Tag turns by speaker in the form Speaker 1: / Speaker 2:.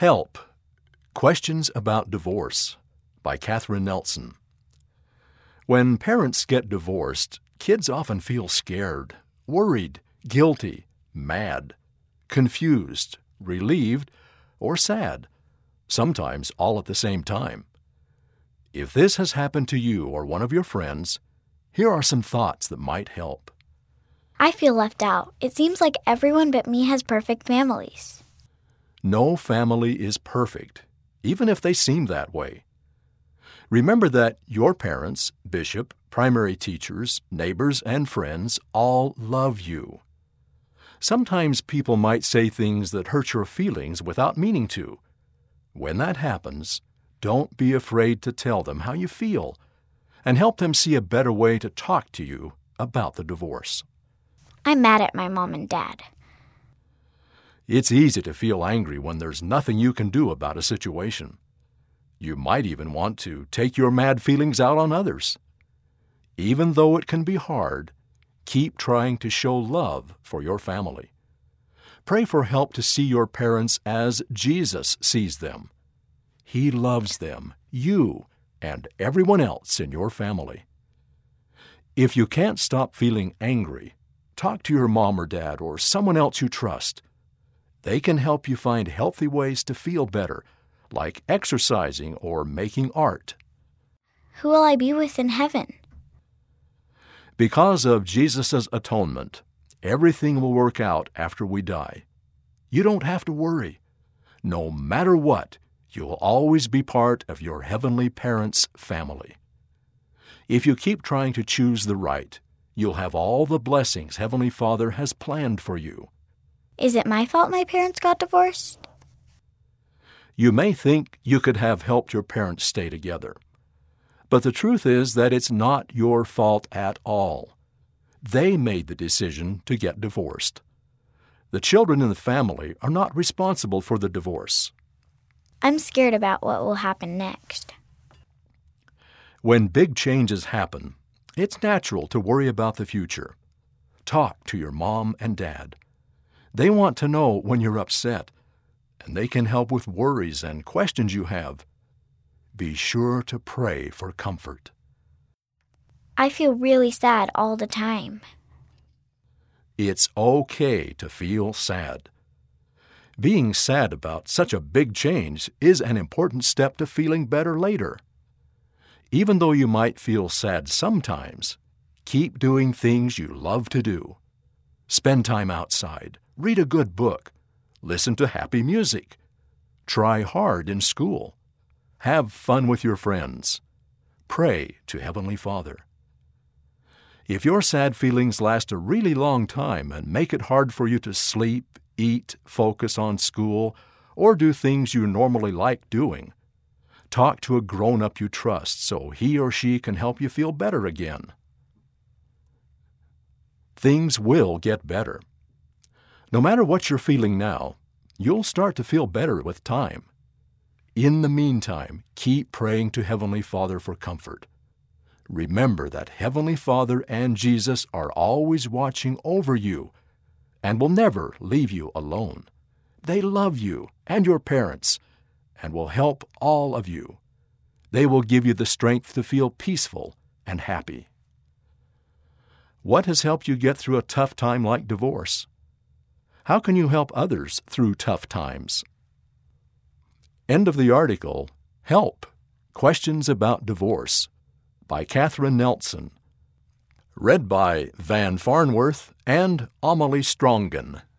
Speaker 1: Help! Questions About Divorce by Catherine Nelson. When parents get divorced, kids often feel scared, worried, guilty, mad, confused, relieved, or sad, sometimes all at the same time. If this has happened to you or one of your friends, here are some thoughts that might help.
Speaker 2: I feel left out. It seems like everyone but me has perfect families.
Speaker 1: No family is perfect, even if they seem that way. Remember that your parents, bishop, primary teachers, neighbors, and friends all love you. Sometimes people might say things that hurt your feelings without meaning to. When that happens, don't be afraid to tell them how you feel and help them see a better way to talk to you about the divorce.
Speaker 2: I'm mad at my mom and dad.
Speaker 1: It's easy to feel angry when there's nothing you can do about a situation. You might even want to take your mad feelings out on others. Even though it can be hard, keep trying to show love for your family. Pray for help to see your parents as Jesus sees them. He loves them, you, and everyone else in your family. If you can't stop feeling angry, talk to your mom or dad or someone else you trust. They can help you find healthy ways to feel better, like exercising or making art.
Speaker 2: Who will I be with in heaven?
Speaker 1: Because of Jesus' atonement, everything will work out after we die. You don't have to worry. No matter what, you will always be part of your heavenly parents' family. If you keep trying to choose the right, you'll have all the blessings Heavenly Father has planned for you.
Speaker 2: Is it my fault my parents got divorced?
Speaker 1: You may think you could have helped your parents stay together. But the truth is that it's not your fault at all. They made the decision to get divorced. The children in the family are not responsible for the divorce.
Speaker 2: I'm scared about what will happen next.
Speaker 1: When big changes happen, it's natural to worry about the future. Talk to your mom and dad. They want to know when you're upset, and they can help with worries and questions you have. Be sure to pray for comfort.
Speaker 2: I feel really sad all the time.
Speaker 1: It's okay to feel sad. Being sad about such a big change is an important step to feeling better later. Even though you might feel sad sometimes, keep doing things you love to do. Spend time outside, read a good book, listen to happy music, try hard in school, have fun with your friends, pray to Heavenly Father. If your sad feelings last a really long time and make it hard for you to sleep, eat, focus on school, or do things you normally like doing, talk to a grown-up you trust so he or she can help you feel better again. Things will get better. No matter what you're feeling now, you'll start to feel better with time. In the meantime, keep praying to Heavenly Father for comfort. Remember that Heavenly Father and Jesus are always watching over you and will never leave you alone. They love you and your parents and will help all of you. They will give you the strength to feel peaceful and happy. What has helped you get through a tough time like divorce? How can you help others through tough times? End of the article, Help! Questions About Divorce by Catherine Nelson. Read by Van Farnworth and Amelie Strongen.